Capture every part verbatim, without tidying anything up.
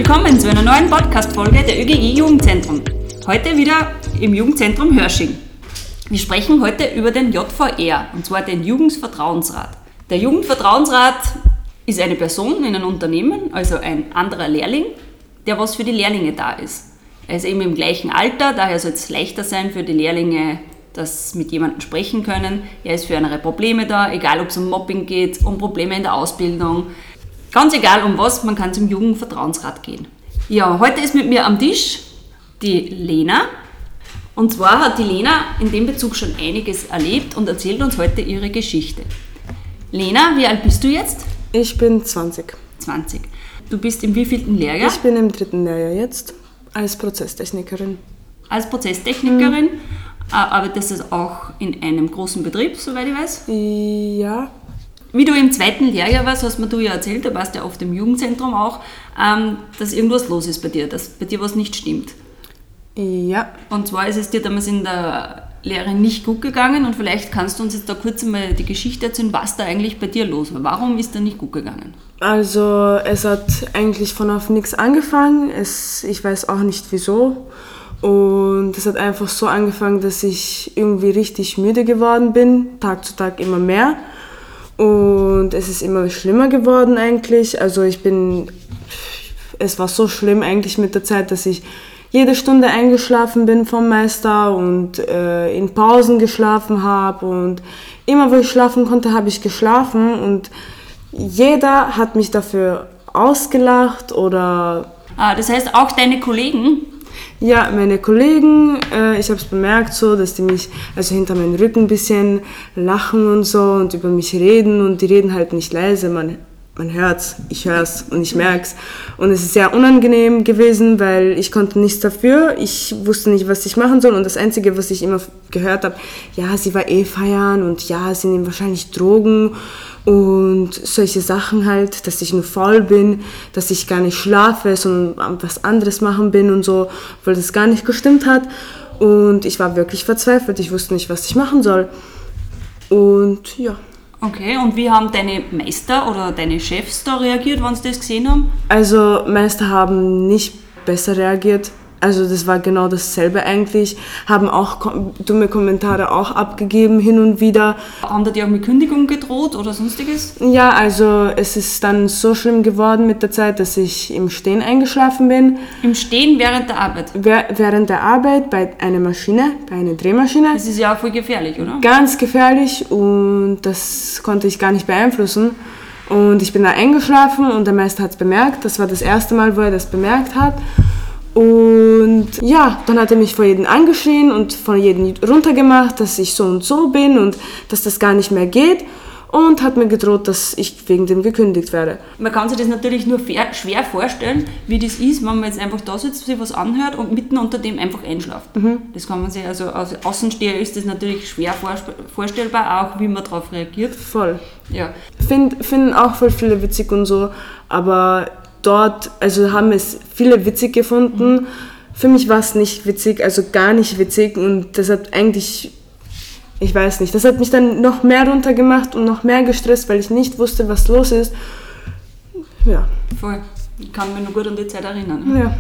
willkommen zu einer neuen Podcast-Folge der ÖGI Jugendzentrum. Heute wieder im Jugendzentrum Hörsching. Wir sprechen heute über den J V R, und zwar den Jugendvertrauensrat. Der Jugendvertrauensrat ist eine Person in einem Unternehmen, also ein anderer Lehrling, der was für die Lehrlinge da ist. Er ist eben im gleichen Alter, daher soll es leichter sein für die Lehrlinge, dass sie mit jemandem sprechen können. Er ist für andere Probleme da, egal ob es um Mobbing geht, um Probleme in der Ausbildung. Ganz egal um was, man kann zum Jugendvertrauensrat gehen. Ja, heute ist mit mir am Tisch die Lena. Und zwar hat die Lena in dem Bezug schon einiges erlebt und erzählt uns heute ihre Geschichte. Lena, wie alt bist du jetzt? Ich bin zwanzig. zwanzig. Du bist im wievielten Lehrjahr? Ich bin im dritten Lehrjahr jetzt, als Prozesstechnikerin. Als Prozesstechnikerin, mhm. Arbeitest du auch in einem großen Betrieb, soweit ich weiß? Ja. Wie du im zweiten Lehrjahr warst, hast mir du ja erzählt, da warst du ja oft im Jugendzentrum auch, ähm, dass irgendwas los ist bei dir, dass bei dir was nicht stimmt. Ja. Und zwar ist es dir damals in der Lehre nicht gut gegangen und vielleicht kannst du uns jetzt da kurz einmal die Geschichte erzählen, was da eigentlich bei dir los war. Warum ist da nicht gut gegangen? Also es hat eigentlich von auf nichts angefangen, es, ich weiß auch nicht wieso. Und es hat einfach so angefangen, dass ich irgendwie richtig müde geworden bin, Tag zu Tag immer mehr. Und es ist immer schlimmer geworden eigentlich. Also ich bin, es war so schlimm eigentlich mit der Zeit, dass ich jede Stunde eingeschlafen bin vom Meister und äh, in Pausen geschlafen habe. Und immer, wo ich schlafen konnte, habe ich geschlafen. Und jeder hat mich dafür ausgelacht oder... Ah, das heißt, auch deine Kollegen? Ja, meine Kollegen, äh, ich habe es bemerkt so, dass die mich also hinter meinem Rücken ein bisschen lachen und so und über mich reden und die reden halt nicht leise, man, man hört's, ich hör's und ich merk's. Und es ist sehr unangenehm gewesen, weil ich konnte nichts dafür, ich wusste nicht, was ich machen soll und das Einzige, was ich immer gehört habe, ja, sie war eh feiern und ja, sie nehmen wahrscheinlich Drogen und solche Sachen halt, dass ich nur faul bin, dass ich gar nicht schlafe, sondern was anderes machen bin und so, weil das gar nicht gestimmt hat. Und ich war wirklich verzweifelt, ich wusste nicht, was ich machen soll. Und ja. Okay, und wie haben deine Meister oder deine Chefs da reagiert, wenn sie das gesehen haben? Also Meister haben nicht besser reagiert. Also das war genau dasselbe eigentlich, haben auch kom- dumme Kommentare auch abgegeben hin und wieder. Haben die auch mit Kündigung gedroht oder sonstiges? Ja, also es ist dann so schlimm geworden mit der Zeit, dass ich im Stehen eingeschlafen bin. Im Stehen während der Arbeit? Während der Arbeit bei einer Maschine, bei einer Drehmaschine. Das ist ja auch voll gefährlich, oder? Ganz gefährlich und das konnte ich gar nicht beeinflussen. Und ich bin da eingeschlafen und der Meister hat es bemerkt. Das war das erste Mal, wo er das bemerkt hat. Und ja, dann hat er mich vor jedem angeschrien und von jedem runtergemacht, dass ich so und so bin und dass das gar nicht mehr geht und hat mir gedroht, dass ich wegen dem gekündigt werde. Man kann sich das natürlich nur schwer vorstellen, wie das ist, wenn man jetzt einfach da sitzt, sich was anhört und mitten unter dem einfach einschlaft. Mhm. Das kann man sich, also als Außensteher ist das natürlich schwer vorstellbar, auch wie man darauf reagiert. Voll. Ja. Find, finden auch voll viele witzig und so, aber... Dort, also haben es viele witzig gefunden. Mhm. Für mich war es nicht witzig, also gar nicht witzig und das hat eigentlich, ich weiß nicht, das hat mich dann noch mehr runtergemacht und noch mehr gestresst, weil ich nicht wusste, was los ist. Ja. Voll. Ich kann mich nur gut an die Zeit erinnern. Ja.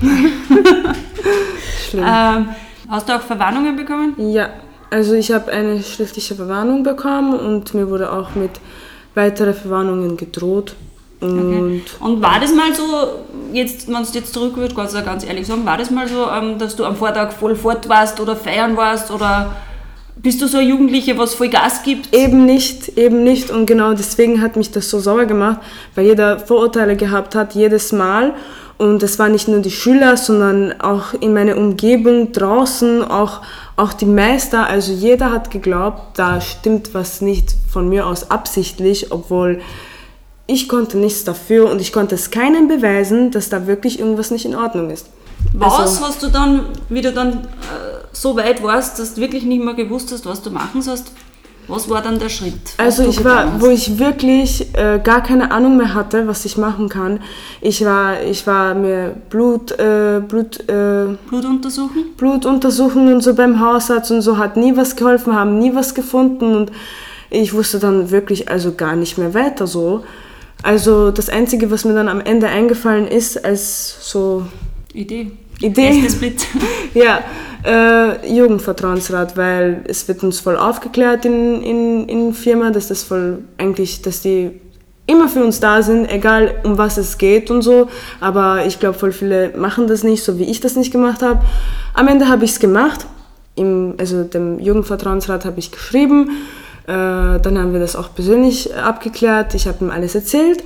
Schlimm. Ähm, hast du auch Verwarnungen bekommen? Ja, also ich habe eine schriftliche Verwarnung bekommen und mir wurde auch mit weiteren Verwarnungen gedroht. Und, okay. Und war das mal so, jetzt, wenn du jetzt zurück würdest, kannst du ganz ehrlich sagen, war das mal so, dass du am Vortag voll fort warst oder feiern warst oder bist du so eine Jugendliche, was voll Gas gibt? Eben nicht, eben nicht und genau deswegen hat mich das so sauer gemacht, weil jeder Vorurteile gehabt hat, jedes Mal und es waren nicht nur die Schüler, sondern auch in meiner Umgebung draußen, auch, auch die Meister, also jeder hat geglaubt, da stimmt was nicht von mir aus absichtlich, obwohl ich konnte nichts dafür und ich konnte es keinem beweisen, dass da wirklich irgendwas nicht in Ordnung ist. Was also, hast du dann, wie du dann äh, so weit warst, dass du wirklich nicht mehr gewusst hast, was du machen sollst? Was war dann der Schritt? Also ich war, wo ich wirklich äh, gar keine Ahnung mehr hatte, was ich machen kann. Ich war, ich war mir Blut, äh, Blut, äh, Blut untersuchen? Blut untersuchen und so beim Hausarzt und so, hat nie was geholfen, haben nie was gefunden und ich wusste dann wirklich also gar nicht mehr weiter so. Also das Einzige, was mir dann am Ende eingefallen ist, als so Idee. Idee. Erster Split. Ja, äh, Jugendvertrauensrat, weil es wird uns voll aufgeklärt in, in, in Firma, dass das voll eigentlich, dass die immer für uns da sind, egal um was es geht und so. Aber ich glaube, voll viele machen das nicht, so wie ich das nicht gemacht habe. Am Ende habe ich es gemacht. Im, also dem Jugendvertrauensrat habe ich geschrieben. Äh, dann haben wir das auch persönlich abgeklärt. Ich habe ihm alles erzählt.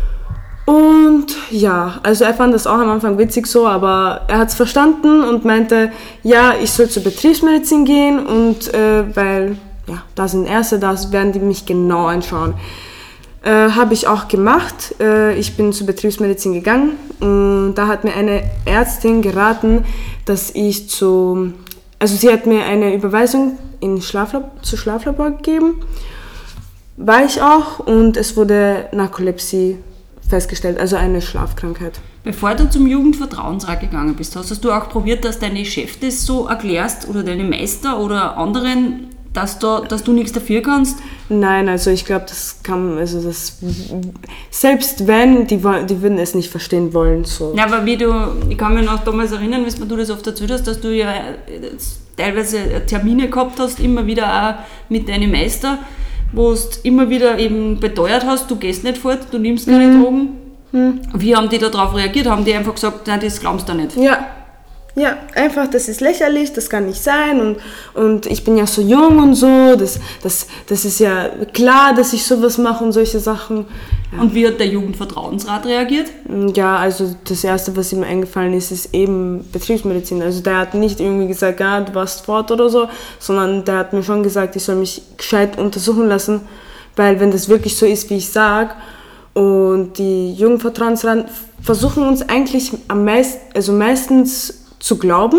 Und ja, also er fand das auch am Anfang witzig so, aber er hat es verstanden und meinte, ja, ich soll zur Betriebsmedizin gehen und äh, weil, ja, da sind Ärzte, da werden die mich genau anschauen. Äh, habe ich auch gemacht. Äh, ich bin zur Betriebsmedizin gegangen und da hat mir eine Ärztin geraten, dass ich zu, also sie hat mir eine Überweisung in Schlaflab- zu Schlaflabor gegeben, war ich auch und es wurde Narkolepsie festgestellt, also eine Schlafkrankheit. Bevor du zum Jugendvertrauensrat gegangen bist, hast du auch probiert, dass deine Chef das so erklärst oder deine Meister oder anderen, dass du, dass du nichts dafür kannst? Nein, also ich glaube, das kann, also das, selbst wenn, die, die würden es nicht verstehen wollen. So. Ja, aber wie du, ich kann mich noch damals erinnern, wie du das oft erzählt hast, dass du ja teilweise Termine gehabt hast, immer wieder auch mit deinem Meister, wo du immer wieder eben beteuert hast, du gehst nicht fort, du nimmst keine mhm. Drogen. Mhm. Wie haben die darauf reagiert? Haben die einfach gesagt, nein, das glaubst du nicht? Ja, ja, einfach, das ist lächerlich, das kann nicht sein und, und ich bin ja so jung und so, das, das, das ist ja klar, dass ich sowas mache und solche Sachen. Ja. Und wie hat der Jugendvertrauensrat reagiert? Ja, also das Erste, was ihm eingefallen ist, ist eben Betriebsmedizin. Also der hat nicht irgendwie gesagt, ja, du warst fort oder so, sondern der hat mir schon gesagt, ich soll mich gescheit untersuchen lassen, weil wenn das wirklich so ist, wie ich sage, und die Jugendvertrauensrat versuchen uns eigentlich am meisten, also meistens zu glauben,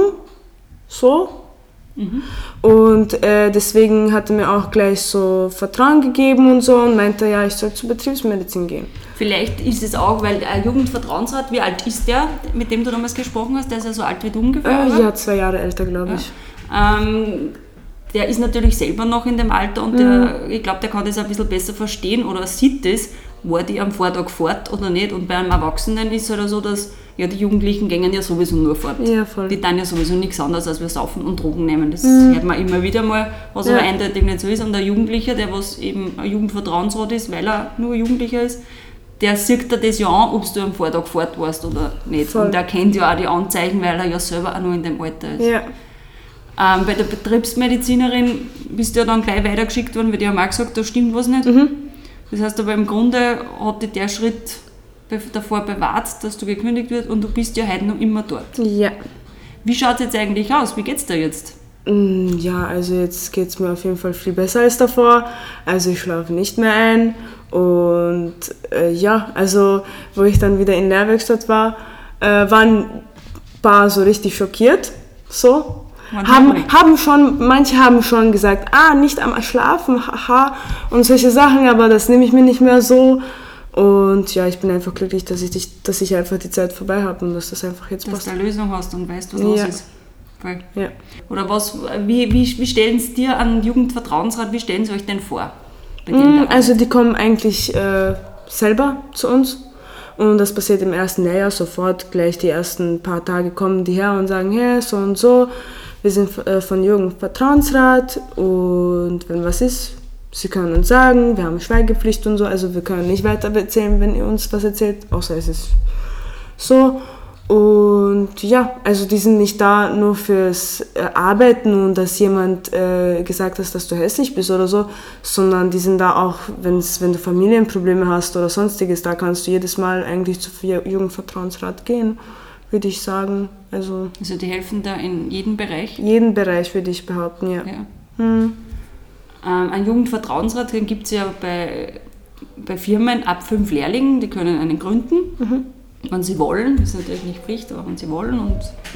so. Mhm. Und äh, deswegen hat er mir auch gleich so Vertrauen gegeben und so und meinte, ja, ich soll zur Betriebsmedizin gehen. Vielleicht ist es auch, weil ein Jugendvertrauensrat, wie alt ist der, mit dem du damals gesprochen hast? Der ist ja so alt wie du ungefähr, äh, Ja, zwei Jahre älter, glaube ich. Ja. Ähm, der ist natürlich selber noch in dem Alter und mhm. der, ich glaube, der kann das ein bisschen besser verstehen oder sieht das, war die am Vortag fort oder nicht. Und bei einem Erwachsenen ist es halt so, dass ja, die Jugendlichen gehen ja sowieso nur fort. Ja, voll. Die tun ja sowieso nichts anderes, als wir saufen und Drogen nehmen. Das mhm. hört man immer wieder mal, was ja. aber eindeutig nicht so ist. Und der Jugendliche, der was eben ein Jugendvertrauensrat ist, weil er nur Jugendlicher ist, der sieht dir das ja an, ob du am Vortag fort warst oder nicht. Voll. Und er kennt ja auch die Anzeichen, weil er ja selber auch nur in dem Alter ist. Ja. Ähm, bei der Betriebsmedizinerin bist du ja dann gleich weitergeschickt worden, weil die haben auch gesagt, da stimmt was nicht. Mhm. Das heißt aber im Grunde hat dich der Schritt davor bewahrt, dass du gekündigt wirst und du bist ja heute noch immer dort. Ja. Wie schaut es jetzt eigentlich aus? Wie geht's dir jetzt? Ja, also jetzt geht es mir auf jeden Fall viel besser als davor. Also ich schlafe nicht mehr ein und äh, ja, also wo ich dann wieder in der Werkstatt war, äh, waren ein paar so richtig schockiert, so. Haben, haben schon, manche haben schon gesagt, ah, nicht am Schlafen, haha, und solche Sachen, aber das nehme ich mir nicht mehr so. Und ja, ich bin einfach glücklich, dass ich, dich, dass ich einfach die Zeit vorbei habe und dass das einfach jetzt dass passt. Dass du eine Lösung hast und weißt, was los ja. ist. Voll. Ja. Oder was, wie, wie, wie stellen Sie dir an Jugendvertrauensrat, wie stellen Sie euch denn vor? Bei mm, also die kommen eigentlich äh, selber zu uns. Und das passiert im ersten Lehrjahr sofort, gleich die ersten paar Tage kommen die her und sagen, hey, so und so, wir sind äh, von Jugendvertrauensrat und wenn was ist, sie können uns sagen, wir haben Schweigepflicht und so, also wir können nicht weiter erzählen, wenn ihr uns was erzählt, außer es ist so. Und ja, also die sind nicht da nur fürs äh, Arbeiten und dass jemand äh, gesagt hat, dass du hässlich bist oder so, sondern die sind da auch, wenn's, wenn du Familienprobleme hast oder sonstiges, da kannst du jedes Mal eigentlich zum Jugendvertrauensrat gehen, würde ich sagen. Also, also die helfen da in jedem Bereich? Jeden Bereich würde ich behaupten, ja. ja. Hm. Ähm, ein Jugendvertrauensrat, den gibt es ja bei, bei Firmen ab fünf Lehrlingen, die können einen gründen. Mhm. Wenn sie wollen, das ist natürlich nicht Pflicht, aber wenn sie wollen und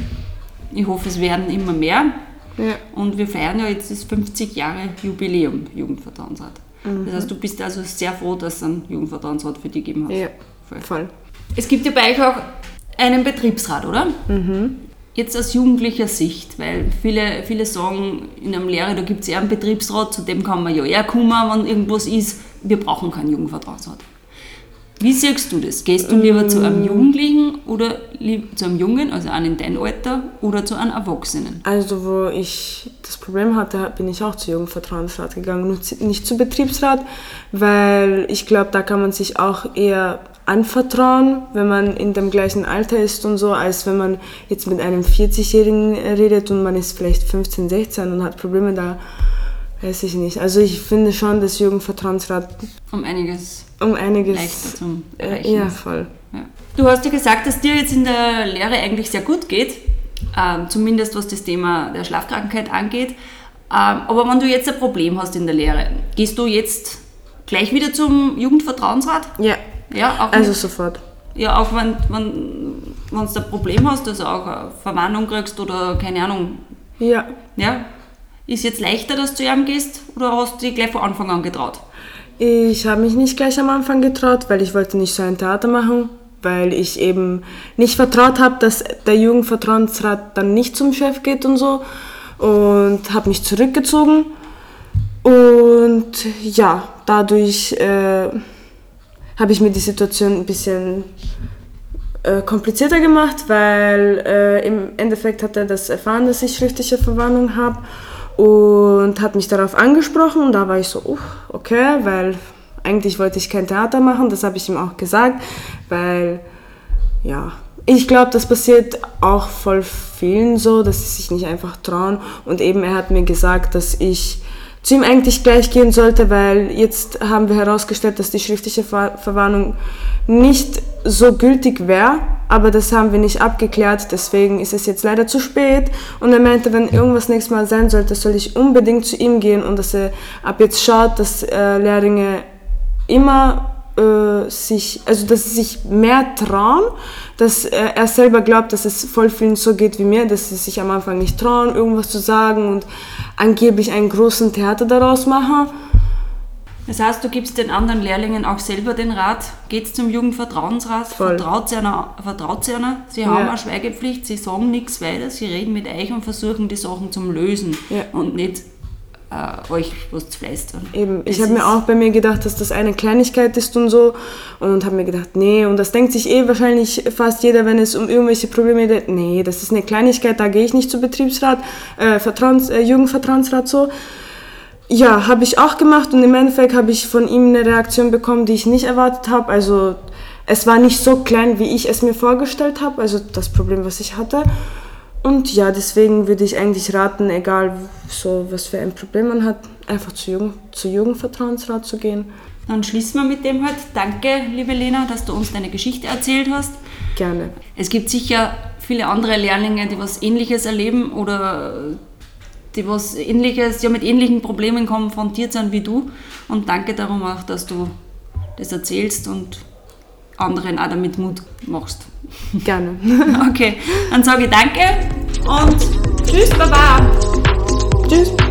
ich hoffe, es werden immer mehr. Ja. Und wir feiern ja jetzt das fünfzig Jahre Jubiläum Jugendvertrauensrat. Mhm. Das heißt, du bist also sehr froh, dass es einen Jugendvertrauensrat für dich gegeben hat. Ja, voll. voll. Es gibt ja bei euch auch einen Betriebsrat, oder? Mhm. Jetzt aus jugendlicher Sicht, weil viele, viele sagen, in einem Lehre, da gibt es eher einen Betriebsrat, zu dem kann man ja eher kommen, wenn irgendwas ist. Wir brauchen keinen Jugendvertrauensrat. Wie siehst du das? Gehst du lieber zu einem Jugendlichen oder zu einem Jungen, also einen in deinem Alter, oder zu einem Erwachsenen? Also wo ich das Problem hatte, bin ich auch zu Jugendvertrauensrat gegangen, nur nicht zu Betriebsrat, weil ich glaube, da kann man sich auch eher anvertrauen, wenn man in dem gleichen Alter ist und so, als wenn man jetzt mit einem vierzigjährigen redet und man ist vielleicht fünfzehn, sechzehn und hat Probleme da. Weiß ich nicht. Also ich finde schon, dass Jugendvertrauensrat um einiges, um einiges leichter zum Erreichen. Ja, voll. Ja. Du hast ja gesagt, dass dir jetzt in der Lehre eigentlich sehr gut geht, ähm, zumindest was das Thema der Schlafkrankheit angeht. Ähm, aber wenn du jetzt ein Problem hast in der Lehre, gehst du jetzt gleich wieder zum Jugendvertrauensrat? Ja, ja auch also mit, sofort. Ja, auch wenn, wenn, wenn du ein Problem hast, also auch eine Verwarnung kriegst oder keine Ahnung. Ja. Ja. Ist jetzt leichter, dass du zu ihm gehst oder hast du dich gleich von Anfang an getraut? Ich habe mich nicht gleich am Anfang getraut, weil ich wollte nicht so ein Theater machen, weil ich eben nicht vertraut habe, dass der Jugendvertrauensrat dann nicht zum Chef geht und so, und habe mich zurückgezogen. Und ja, dadurch äh, habe ich mir die Situation ein bisschen äh, komplizierter gemacht, weil äh, im Endeffekt hat er das erfahren, dass ich schriftliche Verwarnung habe. Und hat mich darauf angesprochen und da war ich so, uh, okay, weil eigentlich wollte ich kein Theater machen, das habe ich ihm auch gesagt, weil, ja, ich glaube, das passiert auch voll vielen so, dass sie sich nicht einfach trauen, und eben er hat mir gesagt, dass ich zu ihm eigentlich gleich gehen sollte, weil jetzt haben wir herausgestellt, dass die schriftliche Ver- Verwarnung nicht so gültig wäre, aber das haben wir nicht abgeklärt, deswegen ist es jetzt leider zu spät. Und er meinte, wenn irgendwas nächstes Mal sein sollte, soll ich unbedingt zu ihm gehen und dass er ab jetzt schaut, dass äh, Lehrlinge immer äh, sich, also dass sie sich mehr trauen, dass äh, er selber glaubt, dass es voll vielen so geht wie mir, dass sie sich am Anfang nicht trauen, irgendwas zu sagen und angeblich einen großen Theater daraus machen. Das heißt, du gibst den anderen Lehrlingen auch selber den Rat, geht zum Jugendvertrauensrat, Voll. vertraut sie einer, vertraut sie einer. Sie Ja. haben eine Schweigepflicht, sie sagen nichts weiter, sie reden mit euch und versuchen die Sachen zum Lösen Ja. und nicht äh, euch was zu fleistern. Eben, ich Das habe mir ist- auch bei mir gedacht, dass das eine Kleinigkeit ist und so, und habe mir gedacht, nee, und das denkt sich eh wahrscheinlich fast jeder, wenn es um irgendwelche Probleme geht, nee, das ist eine Kleinigkeit, da gehe ich nicht zu Betriebsrat, äh, Vertrauens, äh, Jugendvertrauensrat so. Ja, habe ich auch gemacht, und im Endeffekt habe ich von ihm eine Reaktion bekommen, die ich nicht erwartet habe. Also es war nicht so klein, wie ich es mir vorgestellt habe, also das Problem, was ich hatte. Und ja, deswegen würde ich eigentlich raten, egal so was für ein Problem man hat, einfach zu Jugend, zu Jugendvertrauensrat zu gehen. Dann schließen wir mit dem halt. Danke, liebe Lena, dass du uns deine Geschichte erzählt hast. Gerne. Es gibt sicher viele andere Lehrlinge, die was Ähnliches erleben oder die was Ähnliches, ja mit ähnlichen Problemen konfrontiert sind wie du. Und danke darum auch, dass du das erzählst und anderen auch damit Mut machst. Gerne. Okay, dann sage ich danke und tschüss, baba. Tschüss.